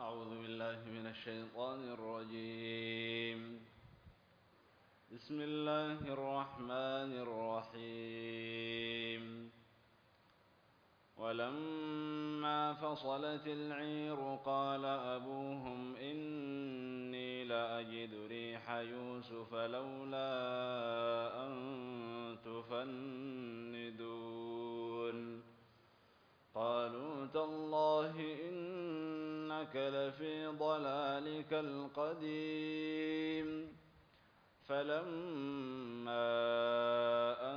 أعوذ بالله من الشيطان الرجيم. بسم الله الرحمن الرحيم. ولما فصلت العير قال أبوهم إني لأجد ريح يوسف لولا أن تفندون قالوا تالله إنك لفي ضلالك القديم فلما أن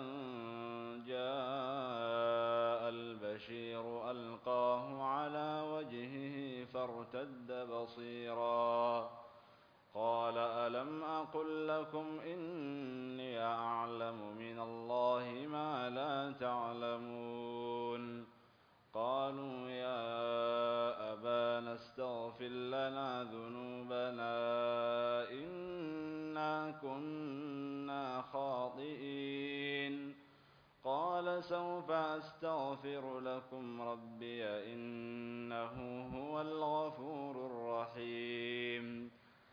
جاء البشير ألقاه على وجهه فارتد بصيرا قال ألم أقل لكم إني أعلم من الله ما لا تعلمون قالوا يا أبانا استغفر لنا ذنوبنا إنا كنا خاطئين قال سوف أستغفر لكم ربي إنه هو الغفور الرحيم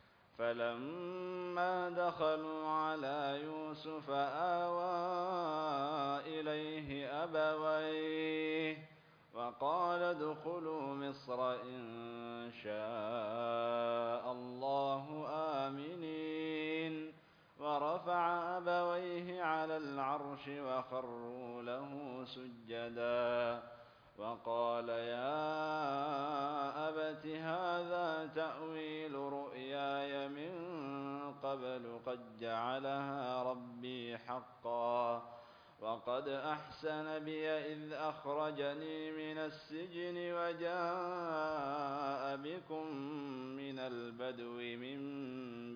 فلما دخلوا على يوسف آوى إليه أبويه وقال ادخلوا مصر إن شاء الله آمنين ورفع أبويه على العرش وخروا له سجدا وقال يا أبت هذا تأويل رؤياي من قبل قد جعلها ربي حقا وقد أحسن بي إذ أخرجني من السجن وجاء بكم من البدو من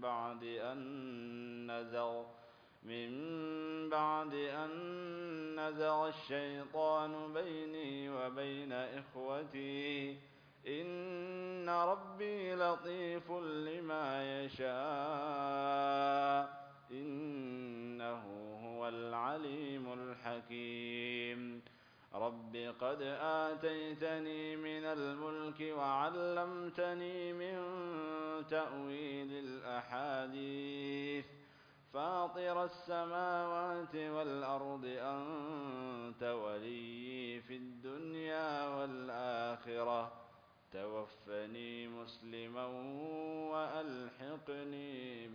بعد أن نزغ الشيطان بيني وبين إخوتي إن ربي لطيف لما يشاء إنه هو العليم الحكيم رب قد آتيتني من الملك وعلمتني من تأويل الأحاديث فاطر السماوات والأرض أنت ولي في الدنيا والآخرة توفني مسلما وألحقني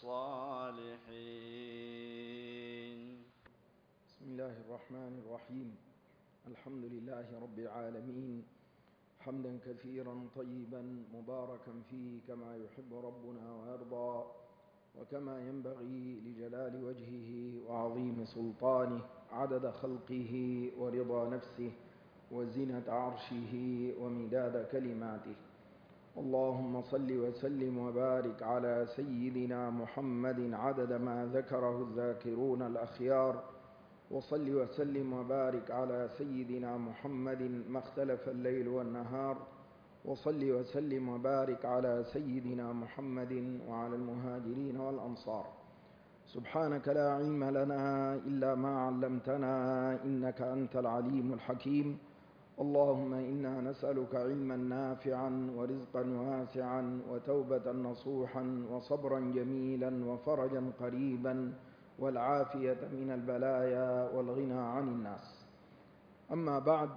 بالصالحين. بسم الله الرحمن الرحيم. الحمد لله رب العالمين حمدا كثيرا طيبا مباركا فيه كما يحب ربنا ويرضى وكما ينبغي لجلال وجهه وعظيم سلطانه عدد خلقه ورضا نفسه وزنة عرشه ومداد كلماته. اللهم صل وسلم وبارك على سيدنا محمد عدد ما ذكره الذاكرون الأخيار وصل وسلم وبارك على سيدنا محمد ما اختلف الليل والنهار وصل وسلم وبارك على سيدنا محمد وعلى المهاجرين والأنصار. سبحانك لا علم لنا إلا ما علمتنا إنك أنت العليم الحكيم. اللهم إنا نسألك علما نافعا ورزقا واسعا وتوبة نصوحا وصبرا جميلا وفرجا قريبا والعافية من البلايا والغنى عن الناس. أما بعد،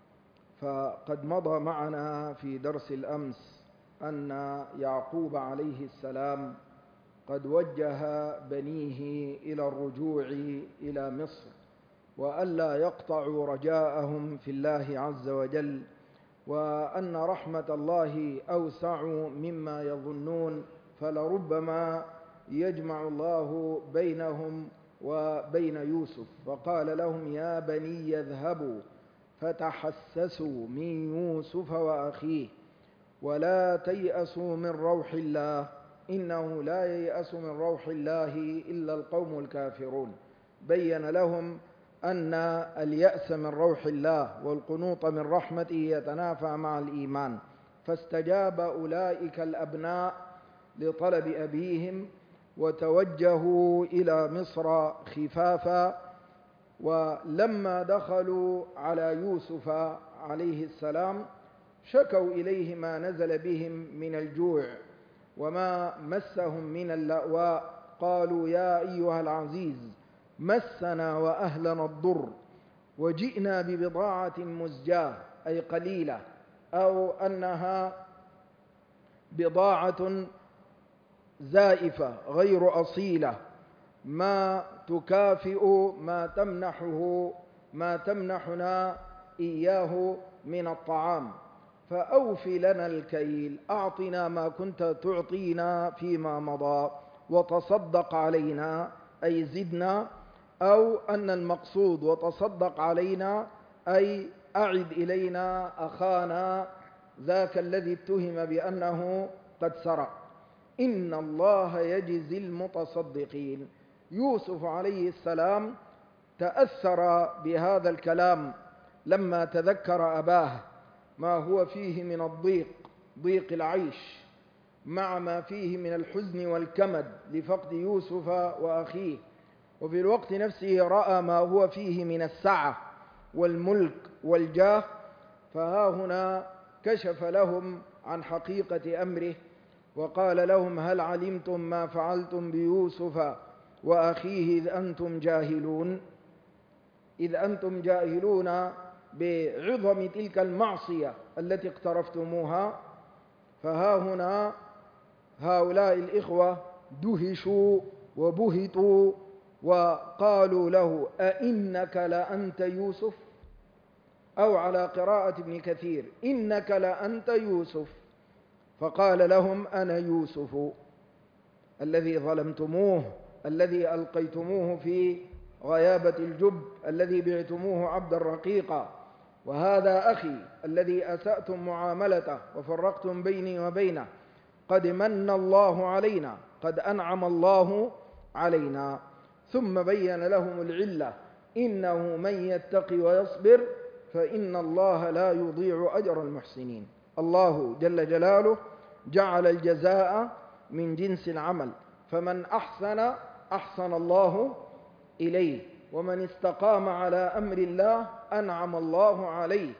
فقد مضى معنا في درس الأمس أن يعقوب عليه السلام قد وجه بنيه إلى الرجوع إلى مصر وألا يقطعوا رجاءهم في الله عز وجل، وأن رحمة الله أوسع مما يظنون، فلربما يجمع الله بينهم وبين يوسف. فقال لهم يا بني اذهبوا فتحسسوا من يوسف وأخيه ولا تيأسوا من روح الله إنه لا ييأس من روح الله إلا القوم الكافرون. بين لهم أن اليأس من روح الله والقنوط من رحمته يتنافى مع الإيمان، فاستجاب أولئك الأبناء لطلب أبيهم وتوجهوا إلى مصر خفافا. ولما دخلوا على يوسف عليه السلام شكوا إليه ما نزل بهم من الجوع وما مسهم من اللأواء، قالوا يا أيها العزيز مسنا وأهلنا الضر وجئنا ببضاعة مزجاة، أي قليلة، أو أنها بضاعة زائفة غير أصيلة ما تكافئ ما تمنحنا إياه من الطعام، فأوف لنا الكيل، أعطنا ما كنت تعطينا فيما مضى، وتصدق علينا، أي زدنا، أو أن المقصود وتصدق علينا أي أعد إلينا أخانا ذاك الذي اتهم بأنه قد سرق. إن الله يجزي المتصدقين. يوسف عليه السلام تأثر بهذا الكلام لما تذكر أباه، ما هو فيه من الضيق، ضيق العيش، مع ما فيه من الحزن والكمد لفقد يوسف وأخيه، وفي الوقت نفسه رأى ما هو فيه من السعة والملك والجاه، فها هنا كشف لهم عن حقيقة أمره وقال لهم هل علمتم ما فعلتم بيوسف وأخيه إذ أنتم جاهلون بعظم تلك المعصية التي اقترفتموها. فها هنا هؤلاء الإخوة دهشوا وبهتوا وقالوا له أئنك لأنت يوسف، أو على قراءة ابن كثير إنك لأنت يوسف، فقال لهم أنا يوسف الذي ظلمتموه، الذي ألقيتموه في غيابة الجب، الذي بعتموه عبدا رقيقا، وهذا أخي الذي أسأتم معاملته وفرقتم بيني وبينه، قد من الله علينا، قد أنعم الله علينا. ثم بين لهم العلة، إنه من يتقي ويصبر فإن الله لا يضيع أجر المحسنين. الله جل جلاله جعل الجزاء من جنس العمل، فمن أحسن أحسن الله إليه، ومن استقام على أمر الله أنعم الله عليه.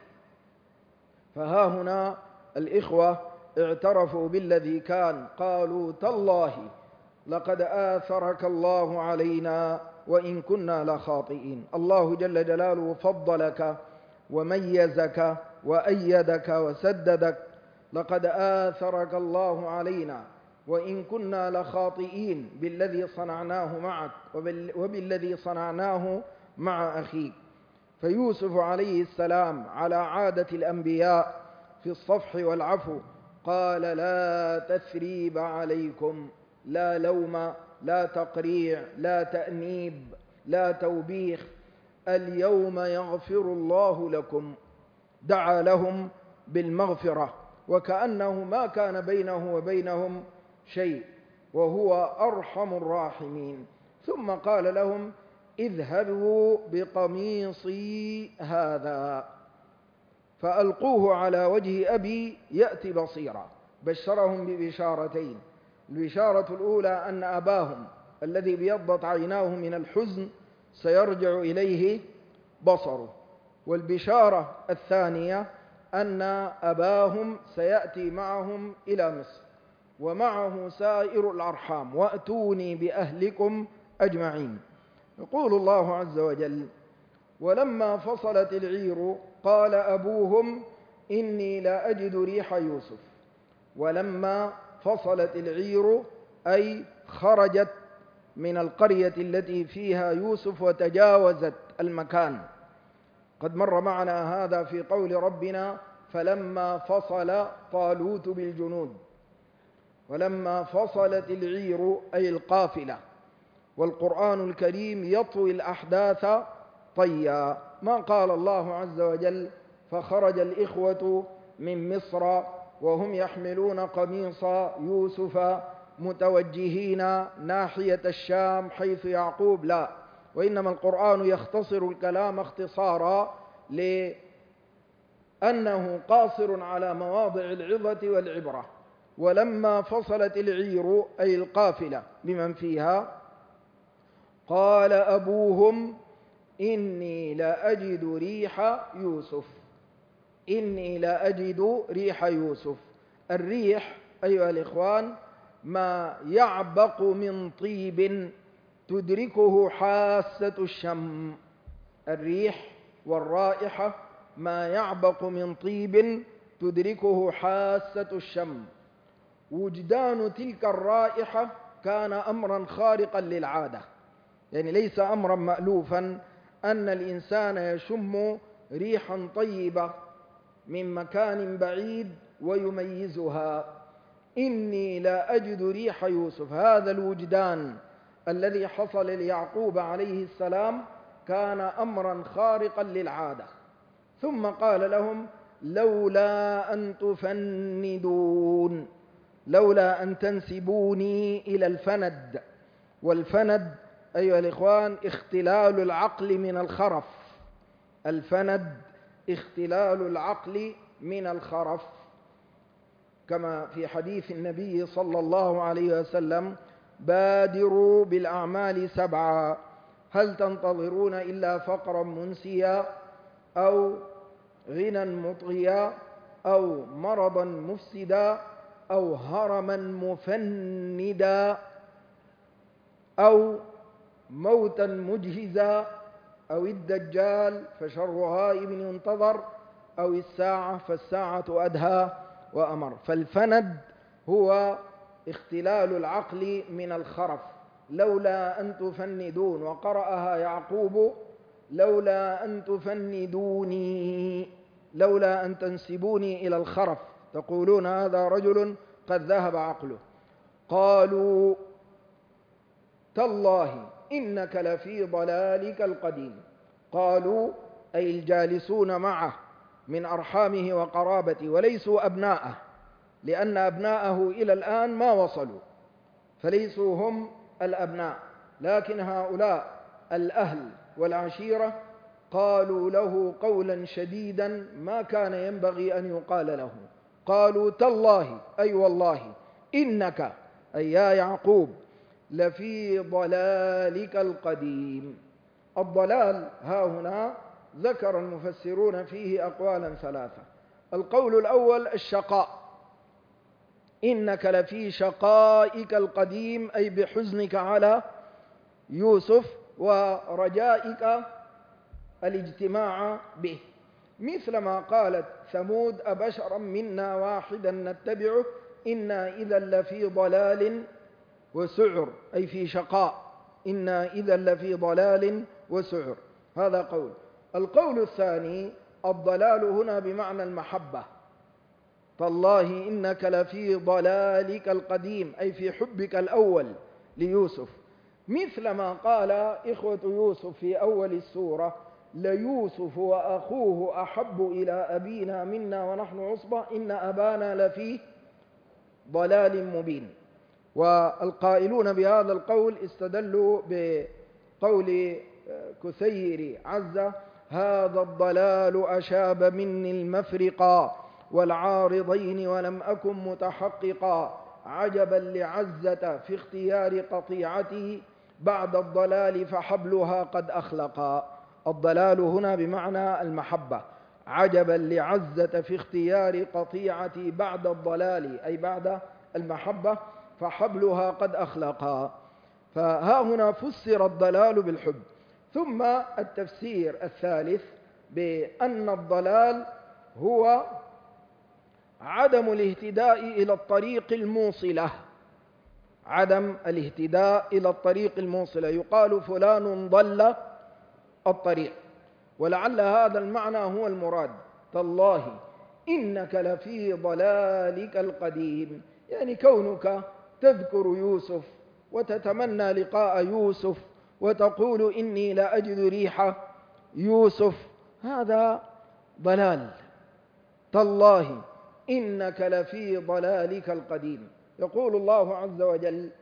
فها هنا الإخوة اعترفوا بالذي كان، قالوا تالله لقد آثرك الله علينا وإن كنا لخاطئين. الله جل جلاله فضلك وميزك وأيدك وسددك، لقد آثرك الله علينا وإن كنا لخاطئين بالذي صنعناه معك وبالذي صنعناه مع أخيك. فيوسف عليه السلام على عادة الأنبياء في الصفح والعفو قال لا تثريب عليكم، لا لوم، لا تقريع، لا تأنيب، لا توبيخ، اليوم يغفر الله لكم. دعا لهم بالمغفرة وكأنه ما كان بينه وبينهم شيء، وهو أرحم الراحمين. ثم قال لهم اذهبوا بقميصي هذا فألقوه على وجه أبي يأتي بصيرا. بشرهم ببشارتين، البشارة الأولى أن أباهم الذي ابيضت عيناه من الحزن سيرجع إليه بصره، والبشارة الثانية أن أباهم سيأتي معهم إلى مصر ومعه سائر الأرحام، وأتوني بأهلكم أجمعين. يقول الله عز وجل ولما فصلت العير قال أبوهم إني لا أجد ريح يوسف. ولما فصلت العير أي خرجت من القرية التي فيها يوسف وتجاوزت المكان. قد مر معنا هذا في قول ربنا فلما فصل طالوت بالجنود. ولما فصلت العير أي القافلة. والقرآن الكريم يطوي الأحداث طيا، ما قال الله عز وجل فخرج الإخوة من مصر وهم يحملون قميص يوسف متوجهين ناحية الشام حيث يعقوب، لا، وإنما القرآن يختصر الكلام اختصارا لأنه قاصر على مواضع العظة والعبرة. ولما فصلت العير أي القافلة بمن فيها قال أبوهم إني لا أجد ريح يوسف. إني لا أجد ريح يوسف. الريح أيها الإخوان ما يعبق من طيب تدركه حاسة الشم. الريح والرائحة ما يعبق من طيب تدركه حاسة الشم. وجدان تلك الرائحة كان أمرا خارقا للعادة، يعني ليس أمرا مألوفا أن الإنسان يشم ريحا طيبة من مكان بعيد ويميزها. إني لا أجد ريح يوسف. هذا الوجدان الذي حصل ليعقوب عليه السلام كان أمرا خارقا للعادة. ثم قال لهم لولا أن تفندون، لولا أن تنسبوني إلى الفند. والفند أيها الإخوان اختلال العقل من الخرف. الفند اختلال العقل من الخرف، كما في حديث النبي صلى الله عليه وسلم بادروا بالأعمال 7 هل تنتظرون إلا فقرا منسيا أو غنى مطغيا أو مرضا مفسدا أو هرما مفندا أو موتا مجهزا أو الدجال فشر غائب ينتظر أو الساعة فالساعة أدهى وأمر. فالفند هو اختلال العقل من الخرف. لولا أن تفندون، وقرأها يعقوب لولا أن تفندوني، لولا أن تنسبوني إلى الخرف، تقولون هذا رجل قد ذهب عقله. قالوا تالله إنك لفي ضلالك القديم. قالوا أي الجالسون معه من أرحامه وقرابته، وليسوا أبناءه، لأن أبناءه إلى الآن ما وصلوا، فليسوا هم الأبناء، لكن هؤلاء الأهل والعشيرة قالوا له قولا شديدا ما كان ينبغي أن يقال له. قالوا تالله أي والله إنك أي يا يعقوب لفي ضلالك القديم. الضلال ها هنا ذكر المفسرون فيه أقوالا 3. القول الأول الشقاء، إنك لفي شقائك القديم أي بحزنك على يوسف ورجائك الاجتماع به، مثل ما قالت ثمود أبشرا منا واحدا نتبعه إنا إذا لفي ضلال وسعر، أي في شقاء، إنا إذا لفي ضلال وسعر. هذا قول. القول الثاني الضلال هنا بمعنى المحبة. تالله إنك لفي ضلالك القديم أي في حبك الأول ليوسف، مثل ما قال إخوة يوسف في أول السورة ليوسف وأخوه أحب إلى أبينا منا ونحن عصبة إن أبانا لفي ضلال مبين. والقائلون بهذا القول استدلوا بقول كثير عزة هذا الضلال أشاب مني المفرقا والعارضين ولم أكن متحققا عجبا لعزة في اختيار قطيعته بعد الضلال فحبلها قد أخلقا. الضلال هنا بمعنى المحبة. عجبا لعزة في اختيار قطيعتي بعد الضلال أي بعد المحبة فحبلها قد أخلقا. فها هنا فسر الضلال بالحب. ثم التفسير الثالث بأن الضلال هو عدم الاهتداء إلى الطريق الموصلة. عدم الاهتداء إلى الطريق الموصلة، يقال فلان ضل الطريق، ولعل هذا المعنى هو المراد. تالله إنك لفي ضلالك القديم، يعني كونك تذكر يوسف وتتمنى لقاء يوسف وتقول إني لا أجد ريح يوسف، هذا ضلال. تالله إنك لفي ضلالك القديم. يقول الله عز وجل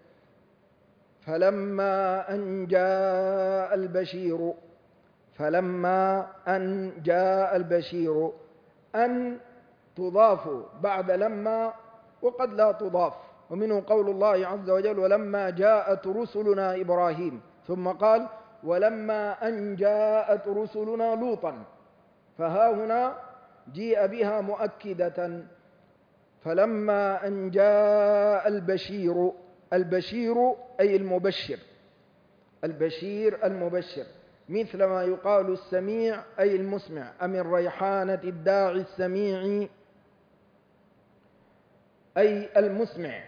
فلما أن جاء البشير، فلما أن جاء البشير، أن تضاف بعد لما وقد لا تضاف، ومنه قول الله عز وجل ولما جاءت رسلنا إبراهيم، ثم قال ولما أن جاءت رسلنا لوطا. فها هنا جيء بها مؤكدة. فلما أن جاء البشير، البشير أي المبشر، البشير المبشر، مثل ما يقال السميع أي المسمع، أمن ريحانة الداعي السميع أي المسمع،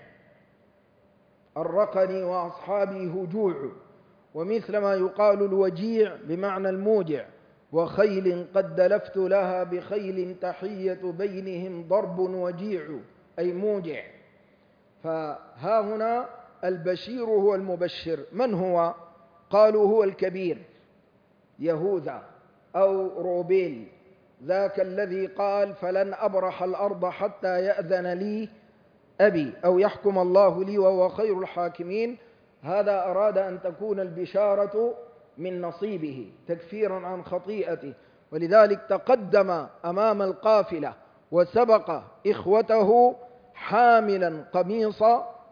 الرقني وأصحابه هجوع. ومثل ما يقال الوجيع بمعنى الموجع، وخيل قد دلفت لها بخيل تحية بينهم ضرب وجيع أي موجع. فها هنا البشير هو المبشر. من هو؟ قالوا هو الكبير يهوذا أو روبيل، ذاك الذي قال فلن أبرح الأرض حتى يأذن لي أبي أو يحكم الله لي وهو خير الحاكمين. هذا أراد أن تكون البشارة من نصيبه تكفيرا عن خطيئته، ولذلك تقدم أمام القافلة وسبق إخوته حاملا قميص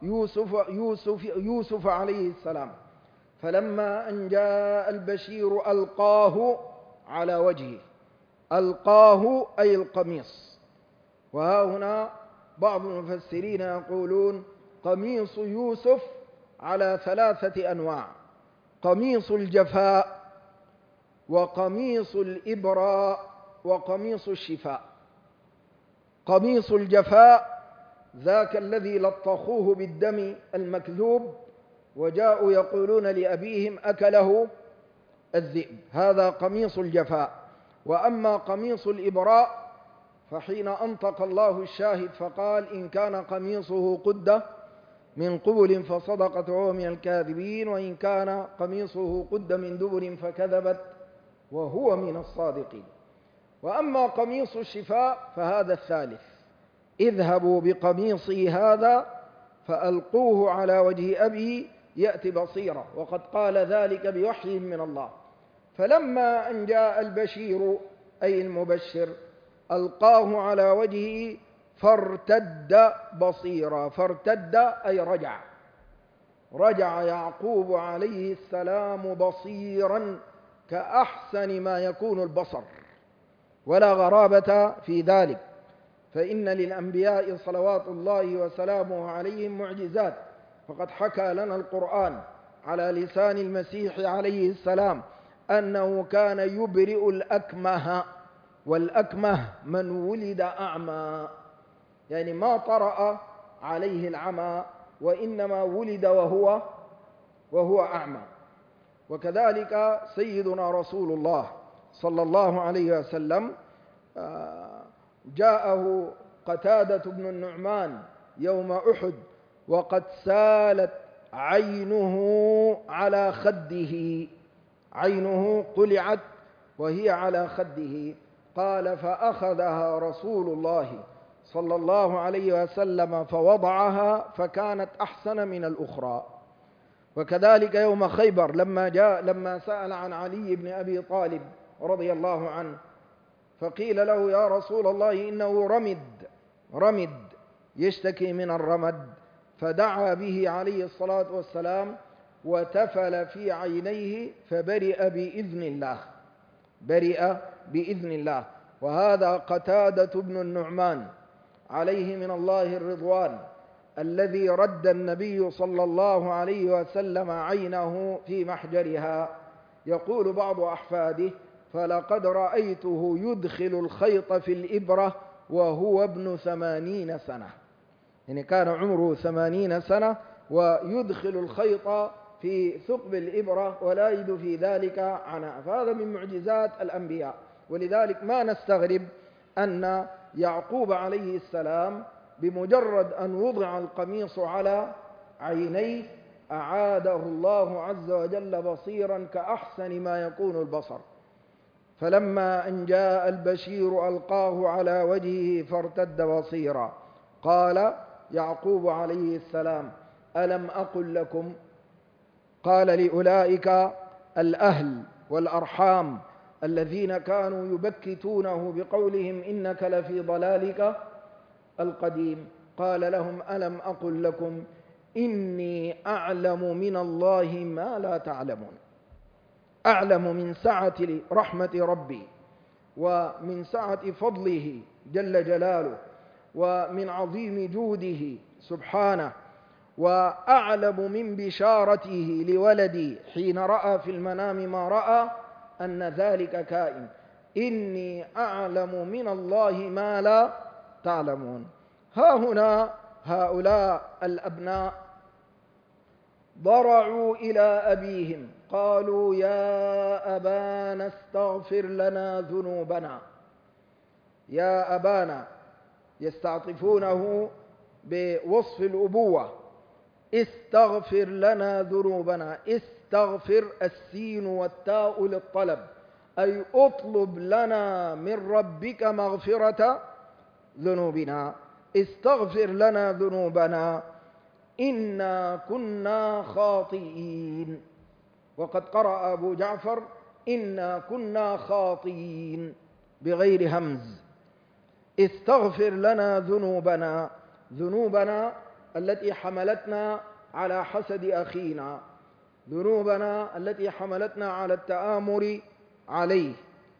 يوسف عليه السلام. فلما أن جاء البشير ألقاه على وجهه، ألقاه أي القميص. وها هنا بعض المفسرين يقولون قميص يوسف على 3 أنواع: قميص الجفاء، وقميص الإبراء، وقميص الشفاء. قميص الجفاء ذاك الذي لطخوه بالدم المكذوب وجاءوا يقولون لأبيهم أكله الذئب، هذا قميص الجفاء. وأما قميص الإبراء فحين أنطق الله الشاهد فقال إن كان قميصه قد من قبل فصدقت وهو من الكاذبين، وإن كان قميصه قد من دبر فكذبت وهو من الصادقين. وأما قميص الشفاء فهذا الثالث: اذهبوا بقميصي هذا فألقوه على وجه أبيه يأتي بصيرا، وقد قال ذلك بوحي من الله. فلما أن جاء البشير أي المبشر ألقاه على وجهه فارتد بصيرا. فارتد أي رجع، رجع يعقوب عليه السلام بصيرا كأحسن ما يكون البصر، ولا غرابة في ذلك، فإن للأنبياء صلوات الله وسلامه عليهم معجزات. فقد حكى لنا القرآن على لسان المسيح عليه السلام أنه كان يبرئ الأكمه، والأكمه من ولد أعمى، يعني ما طرأ عليه العمى وإنما ولد وهو أعمى. وكذلك سيدنا رسول الله صلى الله عليه وسلم جاءه قتادة بن النعمان يوم أحد وقد سالت عينه على خده، عينه قلعت وهي على خده. قال فأخذها رسول الله صلى الله عليه وسلم فوضعها فكانت أحسن من الأخرى. وكذلك يوم خيبر لما سأل عن علي بن أبي طالب رضي الله عنه فقيل له يا رسول الله إنه رمد يشتكي من الرمد، فدعا به عليه الصلاة والسلام وتفل في عينيه فبرئ بإذن الله، برئ بإذن الله. وهذا قتادة بن النعمان عليه من الله الرضوان الذي رد النبي صلى الله عليه وسلم عينه في محجرها. يقول بعض أحفاده فلقد رأيته يدخل الخيط في الإبرة وهو ابن 80 سنة، يعني كان عمره 80 سنة ويدخل الخيط في ثقب الإبرة ولا يجد في ذلك عناء. فهذا من معجزات الأنبياء. ولذلك ما نستغرب أن يعقوب عليه السلام بمجرد أن وضع القميص على عينيه أعاده الله عز وجل بصيرا كأحسن ما يكون البصر. فلما أن جاء البشير ألقاه على وجهه فارتد بصيرا. قال يعقوب عليه السلام ألم أقل لكم، قال لأولئك الأهل والأرحام الذين كانوا يبكتونه بقولهم إنك لفي ضلالك القديم، قال لهم ألم أقل لكم إني أعلم من الله ما لا تعلمون، أعلم من سعة رحمة ربي ومن سعة فضله جل جلاله ومن عظيم جوده سبحانه، وأعلم من بشارته لولدي حين رأى في المنام ما رأى أن ذلك كائن. إني أعلم من الله ما لا تعلمون. ها هنا هؤلاء الأبناء ضرعوا إلى أبيهم قالوا يا أبانا استغفر لنا ذنوبنا. يا أبانا يستعطفونه بوصف الأبوة. استغفر لنا ذنوبنا. استغفر السين والتاء للطلب، أي اطلب لنا من ربك مغفرة ذنوبنا. استغفر لنا ذنوبنا إنا كنا خاطئين. وقد قرأ أبو جعفر إنا كنا خاطئين بغير همز. استغفر لنا ذنوبنا، ذنوبنا التي حملتنا على حسد أخينا، ذنوبنا التي حملتنا على التآمر عليه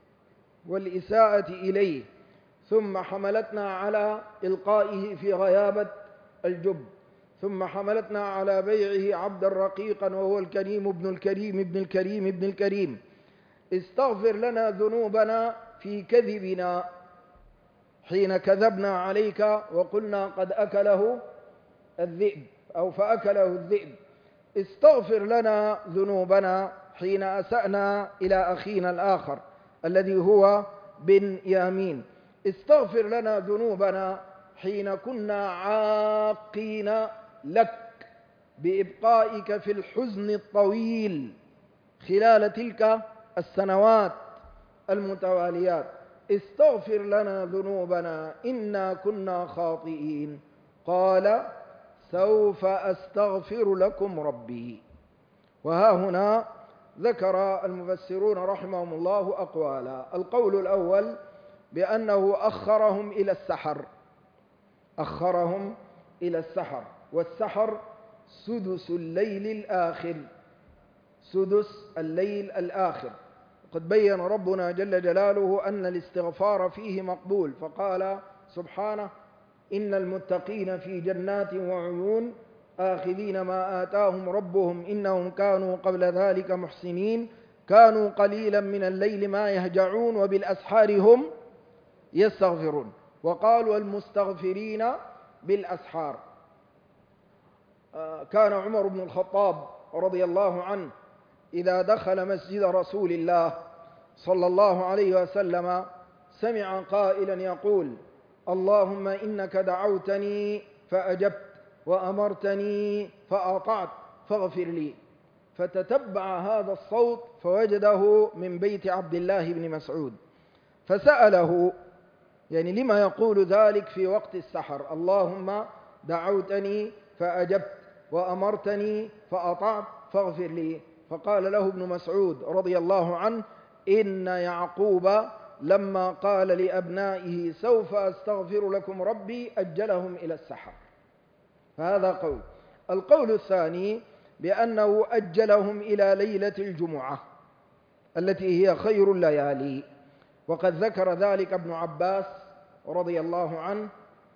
والإساءة إليه، ثم حملتنا على إلقائه في غيابة الجب، ثم حملتنا على بيعه عبدا رقيقا وهو الكريم ابن الكريم ابن الكريم ابن الكريم. استغفر لنا ذنوبنا في كذبنا حين كذبنا عليك وقلنا قد أكله الذئب أو فأكله الذئب. استغفر لنا ذنوبنا حين أسأنا إلى أخينا الآخر الذي هو بن يامين. استغفر لنا ذنوبنا حين كنا عاقين لك بإبقائك في الحزن الطويل خلال تلك السنوات المتواليات. استغفر لنا ذنوبنا إنا كنا خاطئين. قال سوف أستغفر لكم ربي. وها هنا ذكر المفسرون رحمهم الله أقوالا. القول الأول بأنه أخرهم إلى السحر، أخرهم إلى السحر، والسحر سدس الليل الآخر، سدس الليل الآخر. قد بين ربنا جل جلاله أن الاستغفار فيه مقبول، فقال سبحانه إن المتقين في جنات وعيون آخذين ما آتاهم ربهم إنهم كانوا قبل ذلك محسنين كانوا قليلا من الليل ما يهجعون وبالأسحار هم يستغفرون. وقالوا المستغفرين بالأسحار. كان عمر بن الخطاب رضي الله عنه إذا دخل مسجد رسول الله صلى الله عليه وسلم سمع قائلا يقول اللهم إنك دعوتني فأجبت وأمرتني فأطعت فاغفر لي. فتتبع هذا الصوت فوجده من بيت عبد الله بن مسعود، فسأله يعني لما يقول ذلك في وقت السحر؟ اللهم دعوتني فأجبت وأمرتني فأطعت فاغفر لي. فقال له ابن مسعود رضي الله عنه إن يعقوب لما قال لأبنائه سوف أستغفر لكم ربي أجلهم إلى السحر. فهذا قول. القول الثاني بأنه أجلهم إلى ليلة الجمعة التي هي خير الليالي، وقد ذكر ذلك ابن عباس رضي الله عنه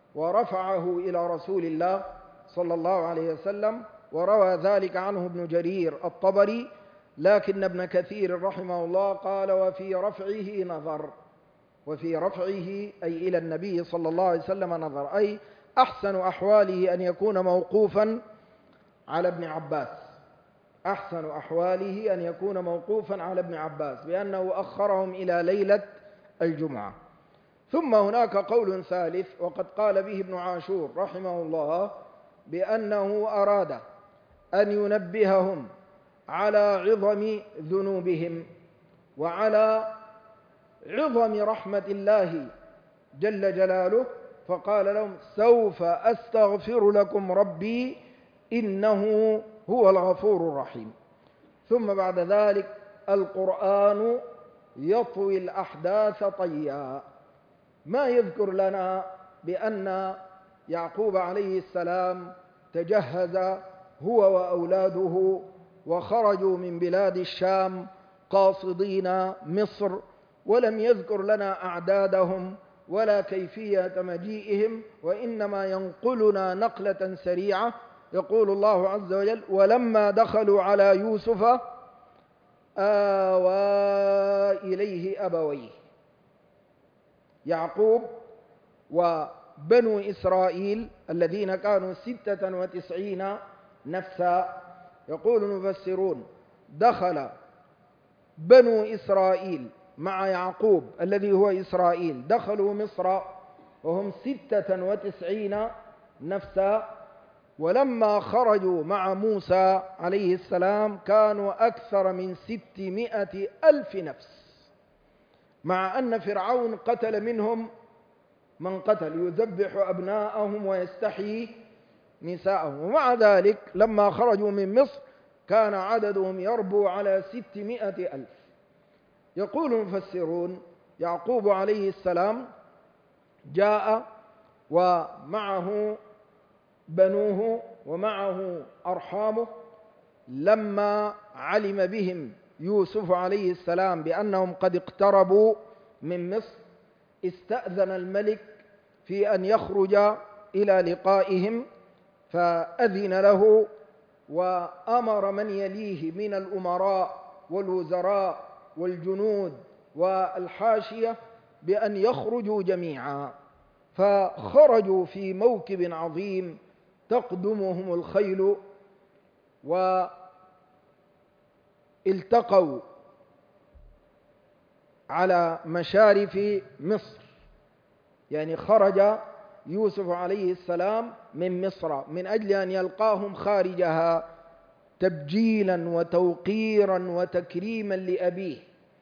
ورفعه إلى رسول الله صلى الله عليه وسلم، وروى ذلك عنه ابن جرير الطبري، لكن ابن كثير رحمه الله قال وفي رفعه نظر، وفي رفعه أي إلى النبي صلى الله عليه وسلم نظر، أي أحسن أحواله أن يكون موقوفا على ابن عباس، أحسن أحواله أن يكون موقوفا على ابن عباس بأنه أخرهم إلى ليلة الجمعة. ثم هناك قول ثالث وقد قال به ابن عاشور رحمه الله بأنه أراد أن ينبههم على عظم ذنوبهم وعلى عظم رحمة الله جل جلاله، فقال لهم سوف أستغفر لكم ربي إنه هو الغفور الرحيم. ثم بعد ذلك القرآن يطوي الأحداث طيا، ما يذكر لنا بأن يعقوب عليه السلام تجهز هو وأولاده وخرجوا من بلاد الشام قاصدين مصر ولم يذكر لنا أعدادهم ولا كيفية مجيئهم، وإنما ينقلنا نقلة سريعة. يقول الله عز وجل: ولما دخلوا على يوسف آوى إليه أبويه. يعقوب وبنو إسرائيل الذين كانوا 96 نفسا. يقول المفسرون: دخل بنو إسرائيل مع يعقوب الذي هو إسرائيل، دخلوا مصر وهم 96 نفسا، ولما خرجوا مع موسى عليه السلام كانوا أكثر من 600,000 نفس، مع أن فرعون قتل منهم من قتل، يذبح أبناءهم ويستحيي نساءهم، ومع ذلك لما خرجوا من مصر كان عددهم يربو على 600,000. يقول المفسرون: يعقوب عليه السلام جاء ومعه بنوه ومعه أرحامه، لما علم بهم يوسف عليه السلام بأنهم قد اقتربوا من مصر، استأذن الملك في أن يخرج إلى لقائهم، فأذن له وأمر من يليه من الأمراء والوزراء والجنود والحاشية بأن يخرجوا جميعا. فخرجوا في موكب عظيم تقدمهم الخيل، والتقوا على مشارف مصر. يعني خرج يوسف عليه السلام من مصر من أجل أن يلقاهم خارجها تبجيلا وتوقيرا وتكريما لأبيه.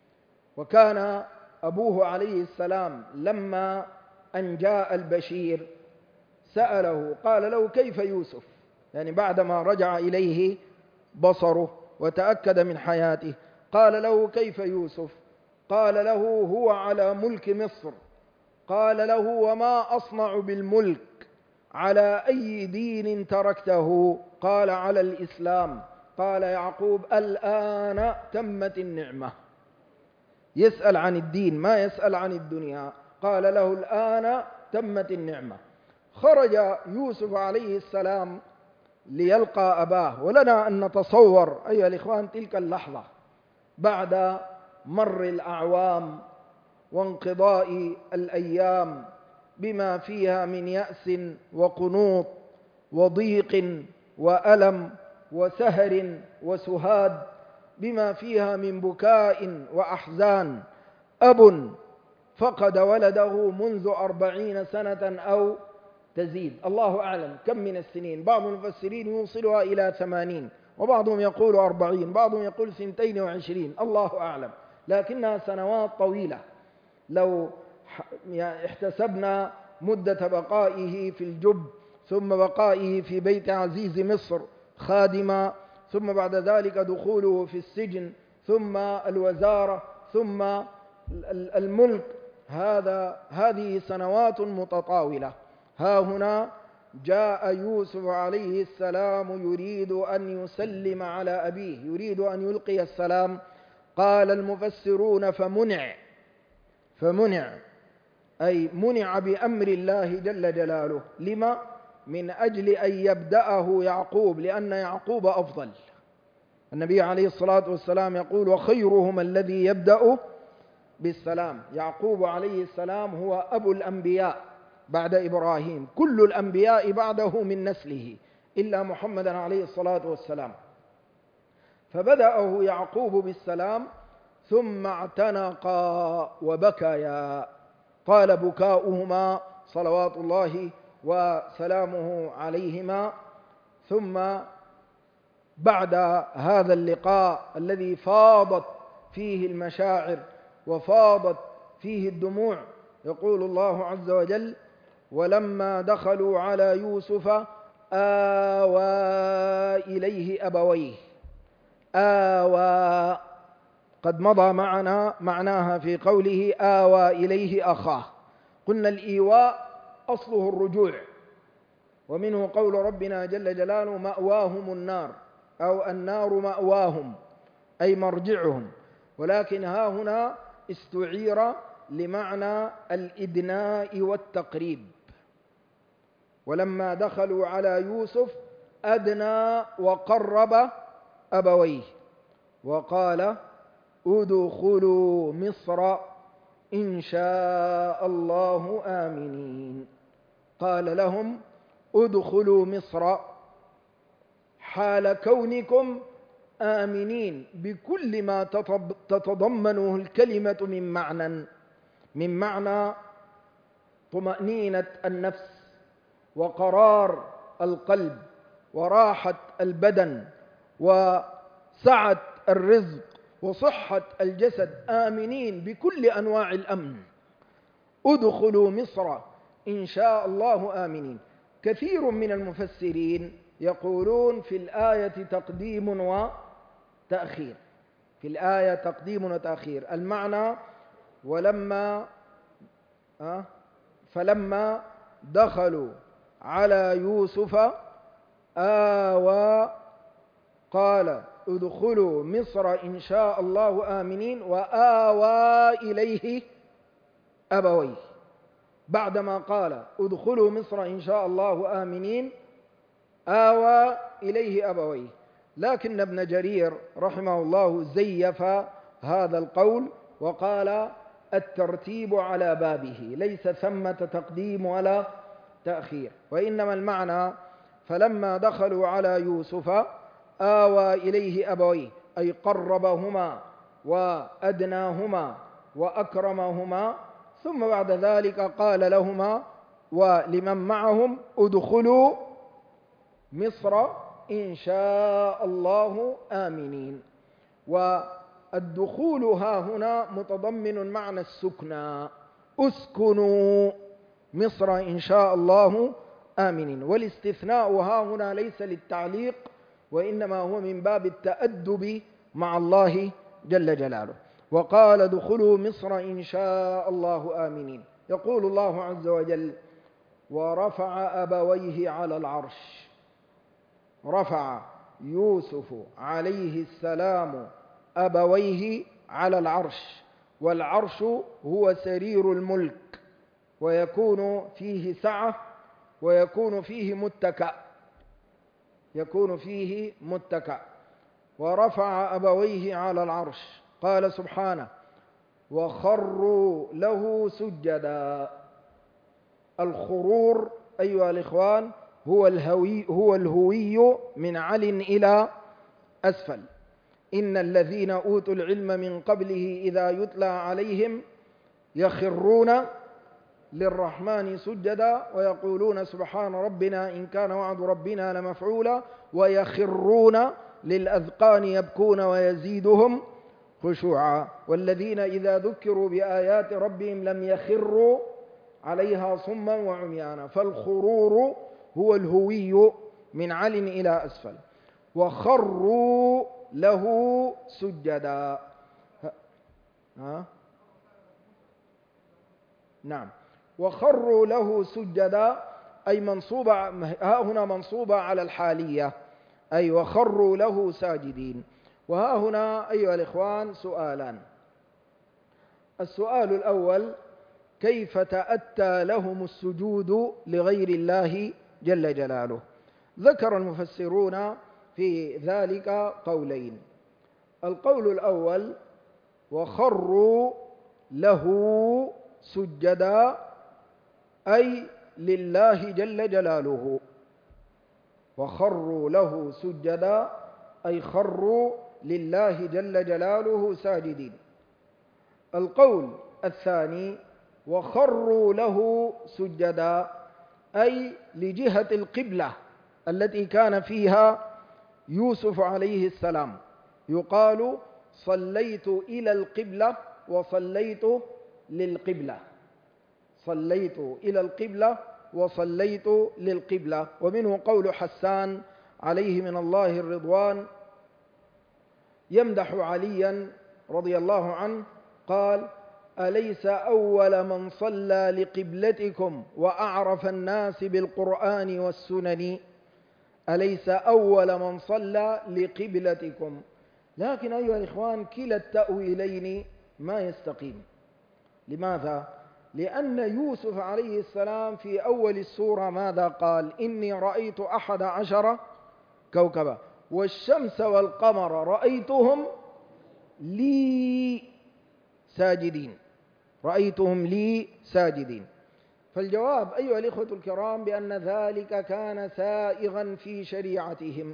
وكان أبوه عليه السلام لما أن جاء البشير سأله، قال له: كيف يوسف؟ يعني بعدما رجع إليه بصره وتأكد من حياته، قال له: كيف يوسف؟ قال له: هو على ملك مصر. قال له: وما أصنع بالملك؟ على أي دين تركته؟ قال: على الإسلام. قال يعقوب: الآن تمت النعمة. يسأل عن الدين ما يسأل عن الدنيا. قال له: الآن تمت النعمة. خرج يوسف عليه السلام ليلقى أباه، ولنا أن نتصور أيها الإخوان تلك اللحظة بعد مر الأعوام وانقضاء الأيام بما فيها من يأس وقنوط وضيق وألم وسهر وسهاد، بما فيها من بكاء وأحزان. أب فقد ولده منذ 40 سنة أو تزيد، الله أعلم كم من السنين. بعض المفسرين يوصلها إلى 80، وبعضهم يقول 40، بعضهم يقول 22، الله أعلم، لكنها سنوات طويلة. لو احتسبنا مدة بقائه في الجب، ثم بقائه في بيت عزيز مصر خادما، ثم بعد ذلك دخوله في السجن، ثم الوزارة، ثم الملك، هذه سنوات متطاولة. ها هنا جاء يوسف عليه السلام يريد أن يسلم على أبيه، يريد أن يلقي السلام. قال المفسرون: فمنع أي منع بأمر الله جل جلاله. لما؟ من أجل أن يبدأه يعقوب، لأن يعقوب أفضل. النبي عليه الصلاة والسلام يقول: وخيرهم الذي يبدأ بالسلام. يعقوب عليه السلام هو أبو الأنبياء بعد إبراهيم، كل الأنبياء بعده من نسله إلا محمدا عليه الصلاة والسلام. فبدأه يعقوب بالسلام، ثم اعتنقا وبكيا، طال بكاؤهما صلوات الله وسلامه عليهما. ثم بعد هذا اللقاء الذي فاضت فيه المشاعر وفاضت فيه الدموع، يقول الله عز وجل: ولما دخلوا على يوسف آوى إليه أبويه. آوى قد مضى معنا معناها في قوله آوى إليه أخاه. قلنا الإيواء أصله الرجوع، ومنه قول ربنا جل جلاله: مأواهم النار، أو النار مأواهم أي مرجعهم. ولكن ها هنا استعير لمعنى الإدناء والتقريب. ولما دخلوا على يوسف أدنى وقرب أبويه وقال ادخلوا مصر إن شاء الله آمنين. قال لهم ادخلوا مصر حال كونكم آمنين بكل ما تتضمنه الكلمة من معنى طمأنينة النفس وقرار القلب وراحة البدن وسعة الرزق وصحة الجسد، آمنين بكل أنواع الأمن. ادخلوا مصر إن شاء الله آمنين. كثير من المفسرين يقولون في الآية تقديم وتأخير، في الآية تقديم وتأخير. المعنى فلما دخلوا على يوسف آوى قال ادخلوا مصر إن شاء الله آمنين وآوى إليه أبويه. بعدما قال ادخلوا مصر إن شاء الله آمنين آوى إليه أبويه. لكن ابن جرير رحمه الله زيف هذا القول وقال الترتيب على بابه، ليس ثمة تقديم ولا تأخير، وإنما المعنى فلما دخلوا على يوسف آوى إليه أبويه، أي قربهما وأدناهما وأكرمهما، ثم بعد ذلك قال لهما ولمن معهم ادخلوا مصر إن شاء الله آمنين. والدخول ها هنا متضمن معنى السكنى، اسكنوا مصر إن شاء الله آمنين. والاستثناء ها هنا ليس للتعليق، وإنما هو من باب التأدب مع الله جل جلاله. وقال ادخلوا مصر إن شاء الله آمنين. يقول الله عز وجل ورفع أبويه على العرش. رفع يوسف عليه السلام أبويه على العرش، والعرش هو سرير الملك، ويكون فيه سعة ويكون فيه متكأ، يكون فيه متكأ. ورفع أبويه على العرش. قال سبحانه وخروا له سجدا. الخرور أيها الإخوان هو الهوي من عل إلى أسفل. إن الذين أوتوا العلم من قبله إذا يتلى عليهم يخرون للرحمن سجدا ويقولون سبحان ربنا إن كان وعد ربنا لمفعولا ويخرون للأذقان يبكون ويزيدهم خشوعا. والذين إذا ذكروا بآيات ربهم لم يخروا عليها صما وعميانا. فالخرور هو الهوي من عل إلى أسفل. وخروا له سجدا. نعم، وخروا له سجدا أي منصوبة، ها هنا منصوبة على الحالية، أي وخروا له ساجدين. وها هنا أيها الإخوان سؤالان. السؤال الأول كيف تأتى لهم السجود لغير الله جل جلاله؟ ذكر المفسرون في ذلك قولين. القول الأول وخروا له سجدا أي لله جل جلاله. وخروا له سجدا أي خروا لله جل جلاله ساجدين. القول الثاني وخروا له سجدا أي لجهة القبلة التي كان فيها يوسف عليه السلام. يقال صليت إلى القبلة وصليت للقبلة، صليت إلى القبلة وصليت للقبلة. ومنه قول حسان عليه من الله الرضوان يمدح عليا رضي الله عنه قال أليس أول من صلى لقبلتكم وأعرف الناس بالقرآن والسنن؟ أليس أول من صلى لقبلتكم. لكن أيها الإخوان كلا التأويلين ما يستقيم. لماذا؟ لأن يوسف عليه السلام في أول السورة ماذا قال؟ إني رأيت 11 كوكبا والشمس والقمر رأيتهم لي ساجدين، رأيتهم لي ساجدين. فالجواب أيها الإخوة الكرام بأن ذلك كان سائغا في شريعتهم،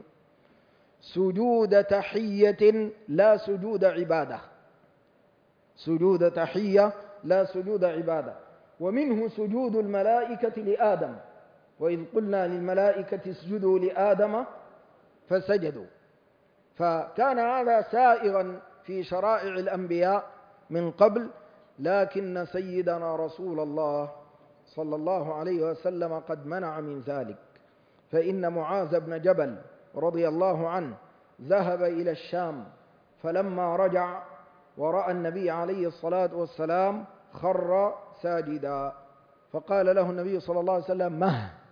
سجود تحية لا سجود عبادة، سجود تحية لا سجود عبادة. ومنه سجود الملائكة لآدم، وإذ قلنا للملائكة اسجدوا لآدم فسجدوا. فكان هذا سائغا في شرائع الأنبياء من قبل، لكن سيدنا رسول الله صلى الله عليه وسلم قد منع من ذلك. فإن معاذ بن جبل رضي الله عنه ذهب إلى الشام، فلما رجع ورأى النبي عليه الصلاة والسلام خر ساجدا، فقال له النبي صلى الله عليه وسلم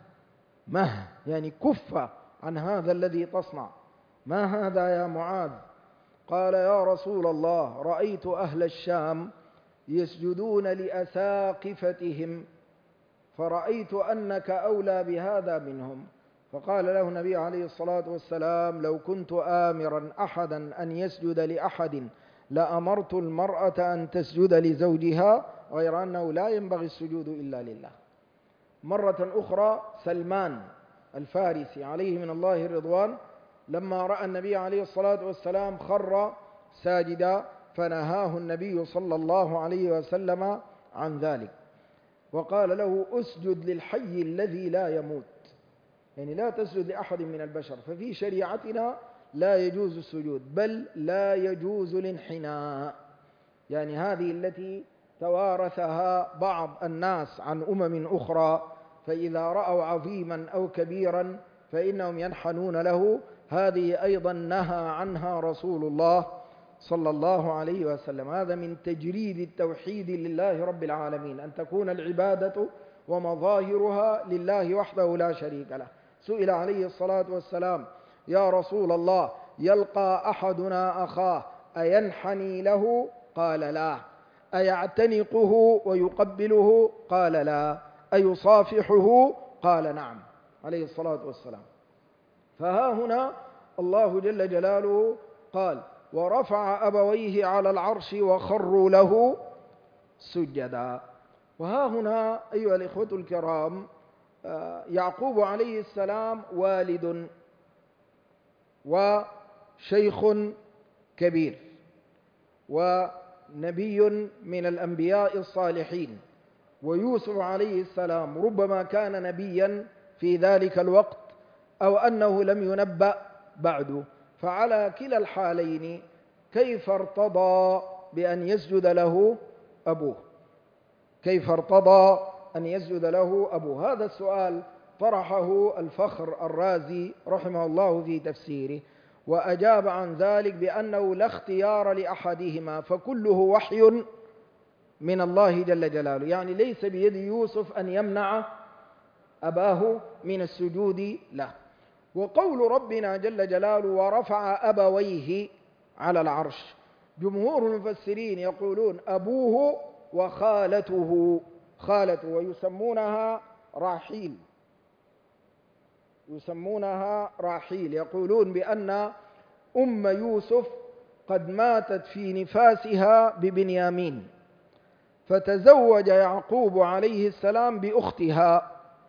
مه يعني كف عن هذا الذي تصنع، ما هذا يا معاذ؟ قال يا رسول الله رأيت أهل الشام يسجدون لأساقفتهم فرأيت أنك أولى بهذا منهم. فقال له النبي عليه الصلاة والسلام لو كنت آمرا أحدا أن يسجد لأحد لأمرت المرأة أن تسجد لزوجها، غير أنه لا ينبغي السجود إلا لله. مرة أخرى سلمان الفارسي عليه من الله الرضوان لما رأى النبي عليه الصلاة والسلام خر ساجدا فنهاه النبي صلى الله عليه وسلم عن ذلك، وقال له اسجد للحي الذي لا يموت، يعني لا تسجد لأحد من البشر. ففي شريعتنا لا يجوز السجود، بل لا يجوز الانحناء، يعني هذه التي توارثها بعض الناس عن أخرى، فإذا رأوا عظيما أو كبيرا فإنهم ينحنون له، هذه أيضا نهى عنها رسول الله صلى الله عليه وسلم. هذا من تجريد التوحيد لله رب العالمين، أن تكون العبادة ومظاهرها لله وحده لا شريك له. سئل عليه الصلاة والسلام يا رسول الله يلقى أحدنا أخاه أينحني له؟ قال لا. أيعتنقه ويقبله؟ قال لا. أيصافحه؟ قال نعم عليه الصلاة والسلام. فها هنا الله جل جلاله قال ورفع أبويه على العرش وخروا له سجدا. وها هنا أيها الإخوة الكرام يعقوب عليه السلام والد وشيخ كبير ونبي من الأنبياء الصالحين، ويوسف عليه السلام ربما كان نبيا في ذلك الوقت أو أنه لم ينبأ بعد. فعلى كلا الحالين كيف ارتضى بأن يسجد له أبوه؟ كيف ارتضى أن يسجد له أبوه؟ هذا السؤال طرحه الفخر الرازي رحمه الله في تفسيره، وأجاب عن ذلك بأنه لا اختيار لأحدهما، فكله وحي من الله جل جلاله، يعني ليس بيد يوسف أن يمنع أباه من السجود له. وقول ربنا جل جلاله ورفع أبويه على العرش، جمهور المفسرين يقولون أبوه وخالته، خالته، ويسمونها راحيل، يسمونها راحيل، يقولون بأن أم يوسف قد ماتت في نفاسها ببنيامين، فتزوج يعقوب عليه السلام بأختها.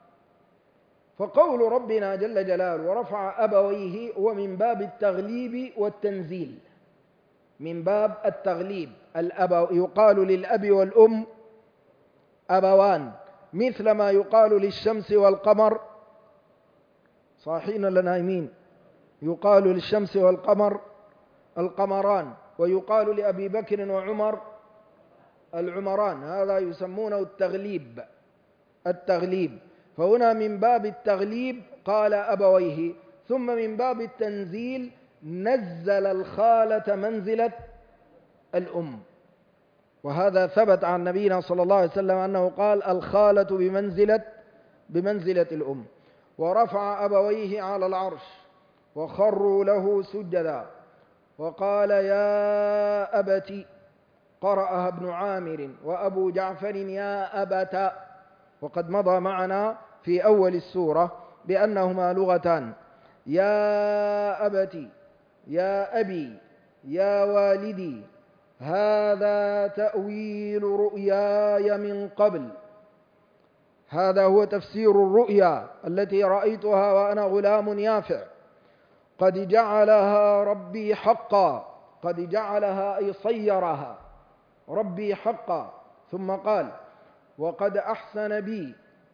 فقول ربنا جل جلاله ورفع أبويه هو من باب التغليب والتنزيل، من باب التغليب. يقال للأب والأم أبوان، مثل ما يقال للشمس والقمر، صاحين ولا نايمين؟ يقال للشمس والقمر القمران، ويقال لأبي بكر وعمر العمران، هذا يسمونه التغليب، التغليب. فهنا من باب التغليب قال أبويه، ثم من باب التنزيل نزل الخالة منزلة الأم، وهذا ثبت عن نبينا صلى الله عليه وسلم أنه قال الخالة بمنزلة الأم. ورفع أبويه على العرش وخروا له سجدا وقال يا أبت قرأها ابن عامر وأبو جعفر يا أبت، وقد مضى معنا في أول السورة بأنهما لغتان، يا أبت يا أبي يا والدي هذا تأويل رؤياي من قبل. هذا هو تفسير الرؤيا التي رأيتها وأنا غلام يافع، قد جعلها ربي حقا، قد جعلها أي صيرها ربي حقا. ثم قال وقد أحسن بي،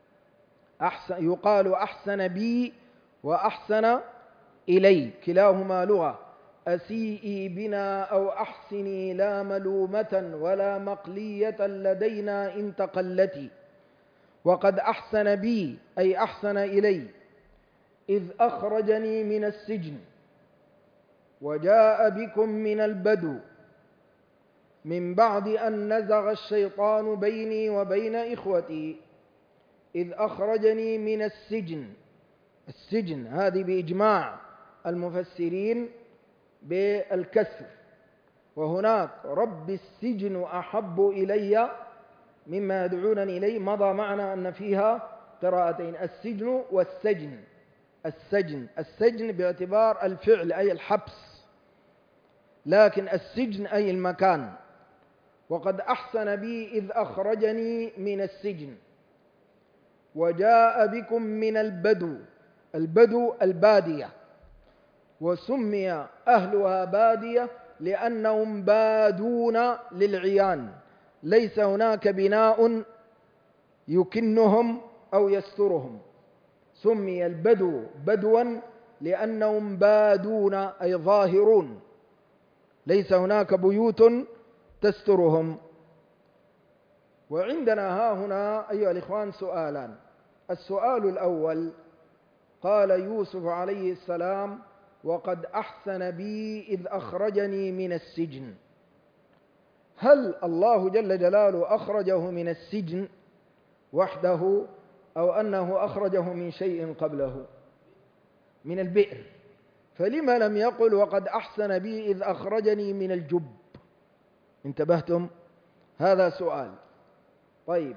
يقال أحسن بي وأحسن إلي، كلاهما لغة. أسيئي بنا أو أحسني لا ملومة ولا مقلية لدينا إن تقلتي. وقد أحسن بي أي أحسن إلي إذ أخرجني من السجن وجاء بكم من البدو من بعد أن نزغ الشيطان بيني وبين إخوتي. إذ أخرجني من السجن، السجن هذه بإجماع المفسرين بالكسر، وهناك رب السجن أحب إلي مما يدعونني إليه. مضى معنا أن فيها قراءتين، السجن والسجن. السجن باعتبار الفعل أي الحبس، لكن السجن أي المكان. وقد أحسن بي إذ أخرجني من السجن وجاء بكم من البدو. البدو البادية، وسمي أهلها بادية لأنهم بادون للعيان، ليس هناك بناء يكنهم أو يسترهم. سمي البدو بدوا لأنهم بادون أي ظاهرون، ليس هناك بيوت تسترهم. وعندنا ها هنا أيها الإخوان سؤالان. السؤال الأول، قال يوسف عليه السلام وقد أحسن بي إذ أخرجني من السجن. هل الله جل جلاله أخرجه من السجن وحده أو أنه أخرجه من شيء قبله؟ من البئر. فلما لم يقل وقد أحسن بي إذ أخرجني من الجب؟ انتبهتم؟ هذا سؤال. طيب،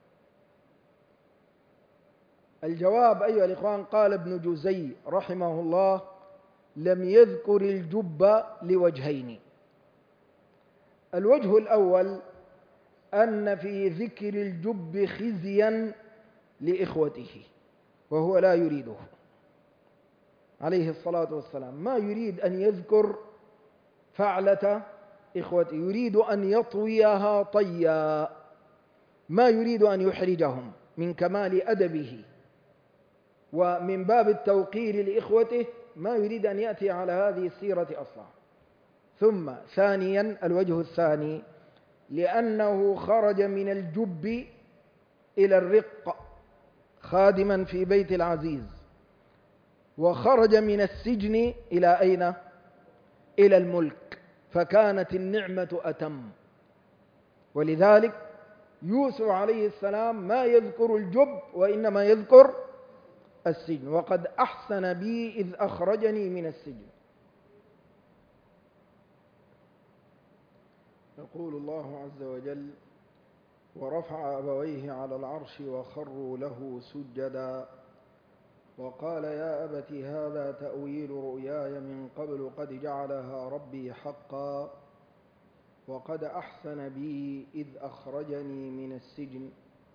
الجواب أيها الإخوان، قال ابن جوزي رحمه الله لم يذكر الجب لوجهين. الوجه الأول أن في ذكر الجب خزيا لإخوته، وهو لا يريده عليه الصلاة والسلام، ما يريد أن يذكر فعلة إخوته، يريد أن يطويها طيا، ما يريد أن يحرجهم من كمال أدبه ومن باب التوقير لإخوته، ما يريد أن يأتي على هذه السيرة أصلا. ثم ثانيا، الوجه الثاني، لأنه خرج من الجب إلى الرق خادما في بيت العزيز، وخرج من السجن إلى أين؟ إلى الملك، فكانت النعمة أتم. ولذلك يوسف عليه السلام ما يذكر الجب وإنما يذكر السجن، وقد أحسن بي إذ أخرجني من السجن. يقول الله عز وجل ورفع أبويه على العرش وخروا له سجدا وقال يا أبت هذا تأويل رؤياي من قبل قد جعلها ربي حقا وقد أحسن بي إذ أخرجني من السجن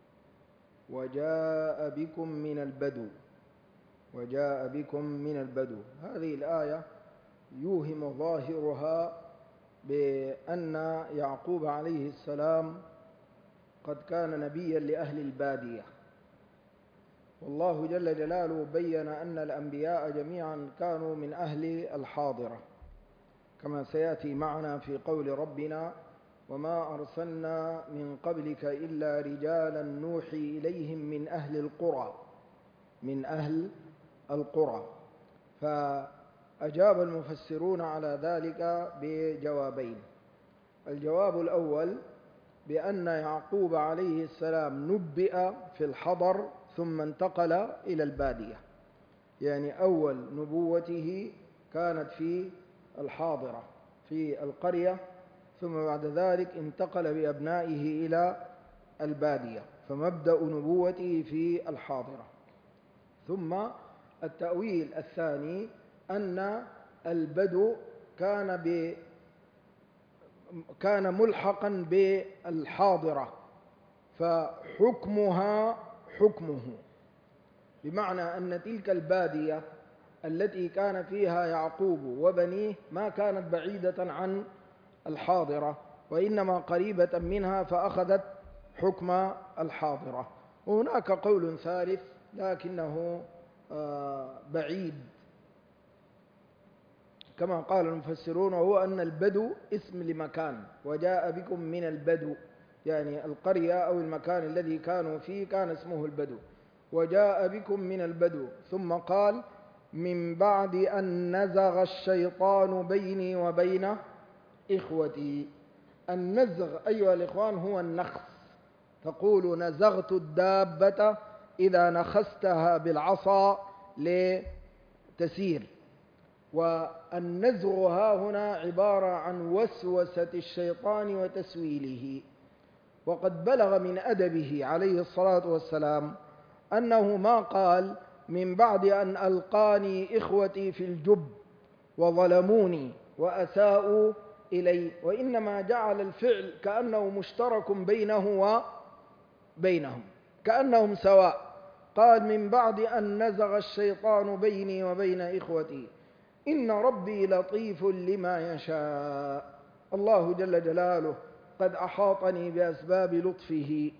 وجاء بكم من البدو. وجاء بكم من البدو، هذه الآية يوهم ظاهرها بأن يعقوب عليه السلام قد كان نبيا لأهل البادية، والله جل جلاله بين أن الأنبياء جميعا كانوا من أهل الحاضرة، كما سيأتي معنا في قول ربنا وما أرسلنا من قبلك إلا رجالا نوحي إليهم من أهل القرى، من أهل القرى. فأجاب المفسرون على ذلك بجوابين. الجواب الأول بأن يعقوب عليه السلام نبئ في الحضر ثم انتقل إلى البادية، يعني أول نبوته كانت في الحاضرة في القرية، ثم بعد ذلك انتقل بأبنائه إلى البادية، فمبدأ نبوته في الحاضرة. ثم التأويل الثاني أن البدو كان ملحقا بالحاضرة، فحكمها حكمه، بمعنى أن تلك البادية التي كان فيها يعقوب وبنيه ما كانت بعيدة عن الحاضرة، وإنما قريبة منها، فأخذت حكم الحاضرة. وهناك قول ثالث لكنه بعيد كما قال المفسرون، وهو أن البدو اسم لمكان، وجاء بكم من البدو، يعني القرية أو المكان الذي كانوا فيه كان اسمه البدو، وجاء بكم من البدو. ثم قال من بعد أن نزغ الشيطان بيني وبين إخوتي. النزغ أيها الإخوان هو النخس، تقول نزغت الدابة إذا نخستها بالعصا لتسير. والنزغ ها هنا عبارة عن وسوسة الشيطان وتسويله. وقد بلغ من أدبه عليه الصلاة والسلام أنه ما قال من بعد أن ألقاني إخوتي في الجب وظلموني وأساءوا إلي، وإنما جعل الفعل كأنه مشترك بينه وبينهم، كأنهم سواء. قال من بعد أن نزغ الشيطان بيني وبين إخوتي إن ربي لطيف لما يشاء. الله جل جلاله قد أحاطني بأسباب لطفه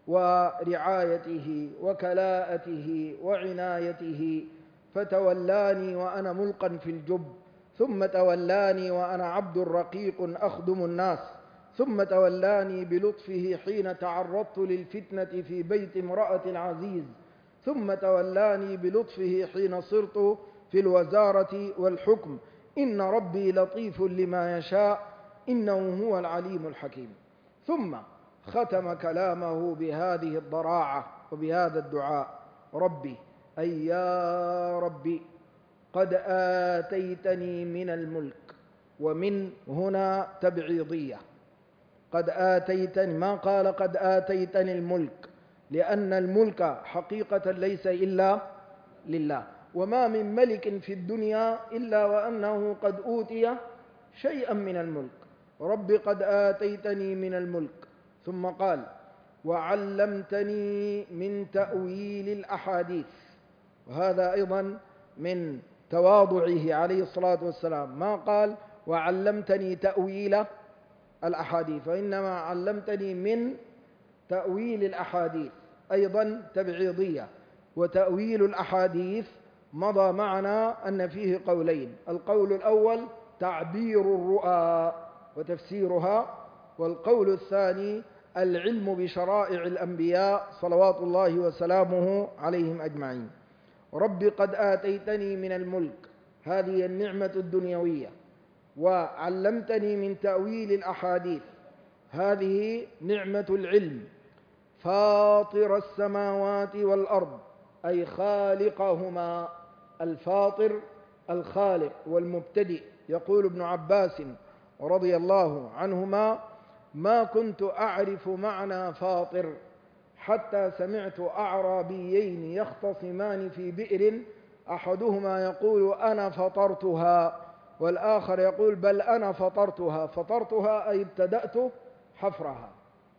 ورعايته وكلاءته وعنايته، فتولاني وأنا ملقا في الجب، ثم تولاني وأنا عبد رقيق أخدم الناس، ثم تولاني بلطفه حين تعرضت للفتنة في بيت امرأة العزيز، ثم تولاني بلطفه حين صرت في الوزارة والحكم. إن ربي لطيف لما يشاء إنه هو العليم الحكيم. ثم ختم كلامه بهذه الضراعة وبهذا الدعاء: ربي أي يا ربي قد آتيتني من الملك. ومن هنا تبعيضية، قد آتيتني، ما قال قد آتيتني الملك، لأن الملك حقيقة ليس إلا لله، وما من ملك في الدنيا إلا وأنه قد أوتي شيئا من الملك. رب قد آتيتني من الملك. ثم قال وعلمتني من تأويل الأحاديث، وهذا أيضا من تواضعه عليه الصلاة والسلام، ما قال وعلمتني تأويل الأحاديث، وإنما علمتني من تأويل الأحاديث، أيضا تبعيضية. وتأويل الأحاديث مضى معنا أن فيه قولين: القول الأول تعبير الرؤى وتفسيرها، والقول الثاني العلم بشرائع الأنبياء صلوات الله وسلامه عليهم أجمعين. رب قد آتيتني من الملك، هذه النعمة الدنيوية، وعلمتني من تأويل الأحاديث، هذه نعمة العلم. فاطر السماوات والأرض أي خالقهما، الفاطر الخالق والمبتدئ. يقول ابن عباس رضي الله عنهما ما كنت أعرف معنى فاطر حتى سمعت أعرابيين يختصمان في بئر، أحدهما يقول أنا فطرتها، والآخر يقول بل أنا فطرتها. فطرتها أي ابتدأت حفرها.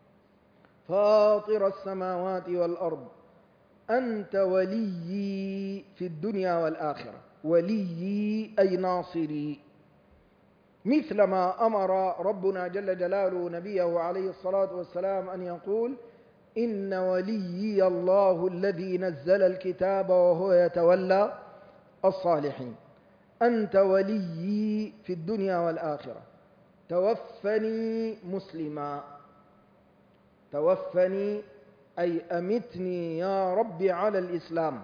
فاطر السماوات والأرض أنت وليي في الدنيا والآخرة. وليي أي ناصري، مثلما أمر ربنا جل جلاله نبيه عليه الصلاة والسلام أن يقول إن وليي الله الذي نزل الكتاب وهو يتولى الصالحين. أنت وليي في الدنيا والآخرة. توفني مسلما، توفني أي أمتني يا رب على الإسلام،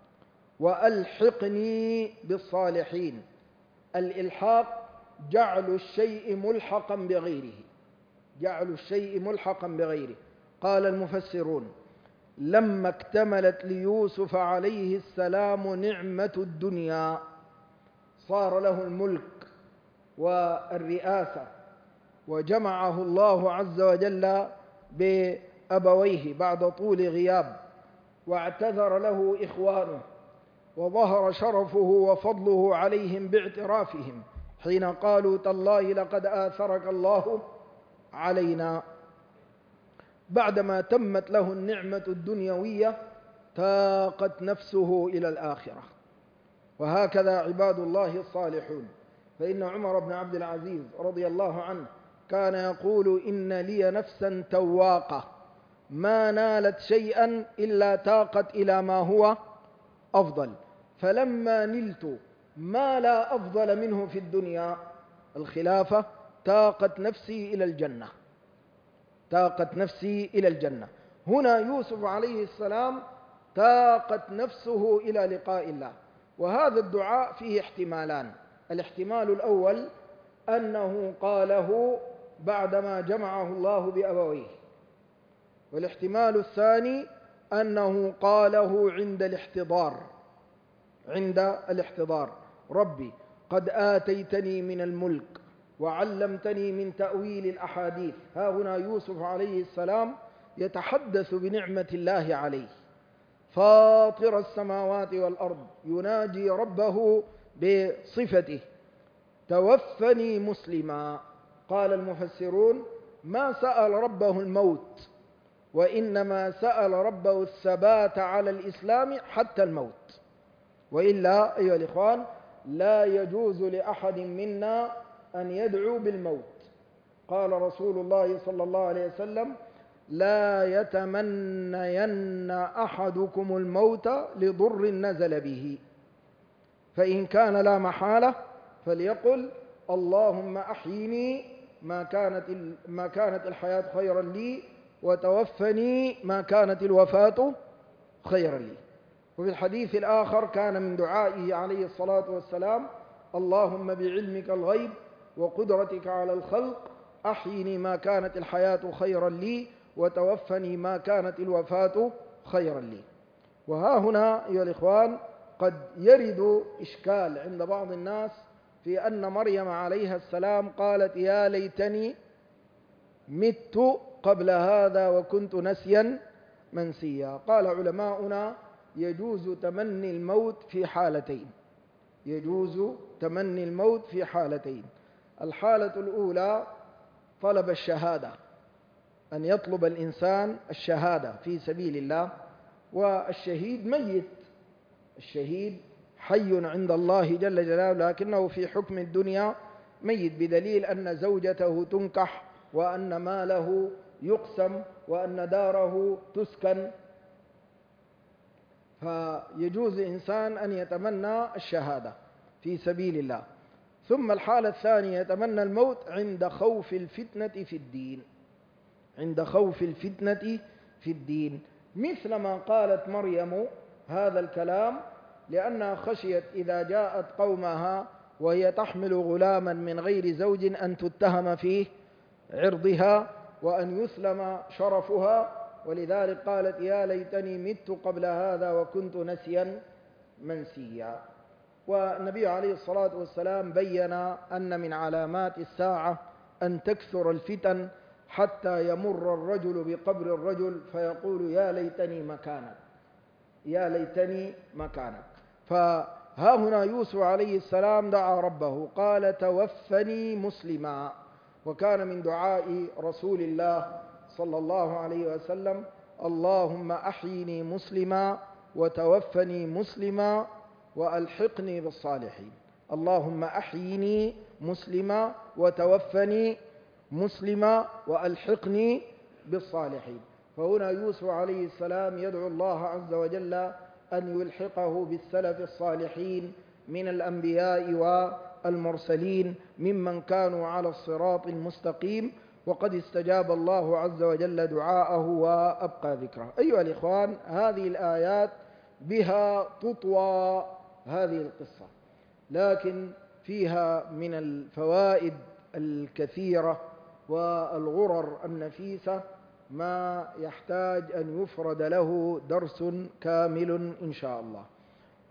وألحقني بالصالحين. الإلحاق جعل الشيء ملحقا بغيره، جعل الشيء ملحقا بغيره. قال المفسرون لما اكتملت ليوسف عليه السلام نعمة الدنيا، صار له الملك والرئاسة وجمعه الله عز وجل بأبويه بعد طول غياب، واعتذر له إخوانه، وظهر شرفه وفضله عليهم باعترافهم حين قالوا تالله لقد آثرك الله علينا. بعدما تمت له النعمة الدنيوية تاقت نفسه إلى الآخرة. وهكذا عباد الله الصالحون. فإن عمر بن عبد العزيز رضي الله عنه كان يقول إن لي نفسا تواقة ما نالت شيئا إلا تاقت إلى ما هو أفضل، فلما نلت ما لا أفضل منه في الدنيا الخلافة تاقت نفسي إلى الجنة، تاقت نفسي إلى الجنة. هنا يوسف عليه السلام تاقت نفسه إلى لقاء الله. وهذا الدعاء فيه احتمالان: الاحتمال الأول أنه قاله بعدما جمعه الله بأبويه، والاحتمال الثاني أنه قاله عند الاحتضار ربي قد آتيتني من الملك وعلمتني من تأويل الأحاديث. ها هنا يوسف عليه السلام يتحدث بنعمة الله عليه، فاطر السماوات والأرض، يناجي ربه بصفته توفني مسلما. قال المفسرون ما سأل ربه الموت، وإنما سأل ربه الثبات على الإسلام حتى الموت. وإلا أيها الإخوان لا يجوز لأحد منا أن يدعو بالموت. قال رسول الله صلى الله عليه وسلم لا يتمنين أحدكم الموت لضر نزل به، فإن كان لا محالة فليقل اللهم أحيني ما كانت الحياة خيرا لي، وتوفني ما كانت الوفاة خيرا لي. وفي الحديث الآخر كان من دعائه عليه الصلاة والسلام اللهم بعلمك الغيب وقدرتك على الخلق أحيني ما كانت الحياة خيرا لي، وتوفني ما كانت الوفاة خيرا لي. وها هنا أيها الإخوان قد يرد إشكال عند بعض الناس في أن مريم عليها السلام قالت يا ليتني مت قبل هذا وكنت نسيا منسيا. قال علماؤنا يجوز تمني الموت في حالتين، يجوز تمني الموت في حالتين. الحالة الأولى طلب الشهادة، أن يطلب الإنسان الشهادة في سبيل الله، والشهيد ميت، الشهيد حي عند الله جل جلاله لكنه في حكم الدنيا ميت، بدليل أن زوجته تنكح وأن ماله يقسم وأن داره تسكن، فيجوز إنسان أن يتمنى الشهادة في سبيل الله. ثم الحالة الثانية يتمنى الموت عند خوف الفتنة في الدين، عند خوف الفتنة في الدين، مثل ما قالت مريم هذا الكلام لأنها خشيت إذا جاءت قومها وهي تحمل غلاما من غير زوج أن تتهم فيه عرضها وأن يسلم شرفها، ولذلك قالت يا ليتني مت قبل هذا وكنت نسيا منسيا. والنبي عليه الصلاة والسلام بين أن من علامات الساعة أن تكثر الفتن حتى يمر الرجل بقبر الرجل فيقول يا ليتني مكانك، يا ليتني مكانك. فها هنا يوسف عليه السلام دعا ربه قال توفني مسلما. وكان من دعاء رسول الله صلى الله عليه وسلم اللهم أحيني مسلما وتوفني مسلما وألحقني بالصالحين. اللهم أحيني مسلما وتوفني مسلما وألحقني بالصالحين. فهنا يوسف عليه السلام يدعو الله عز وجل أن يلحقه بالسلف الصالحين من الأنبياء والمرسلين ممن كانوا على الصراط المستقيم، وقد استجاب الله عز وجل دعاءه وأبقى ذكره. أيها الإخوان هذه الآيات بها تطوى هذه القصة، لكن فيها من الفوائد الكثيرة والغرر النفيسة ما يحتاج أن يفرد له درس كامل إن شاء الله.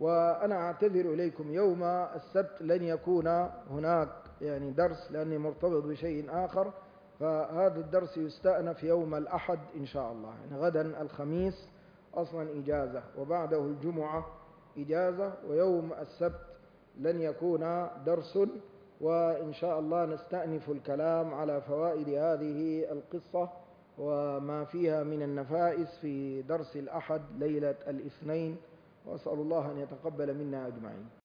وأنا أعتذر إليكم يوم السبت لن يكون هناك يعني درس لأني مرتبط بشيء آخر، فهذا الدرس يستأنف يوم الأحد إن شاء الله. يعني غدا الخميس أصلا إجازة، وبعده الجمعة إجازة، ويوم السبت لن يكون درس، وإن شاء الله نستأنف الكلام على فوائد هذه القصة وما فيها من النفائس في درس الأحد ليلة الاثنين، وأسأل الله أن يتقبل منا أجمعين.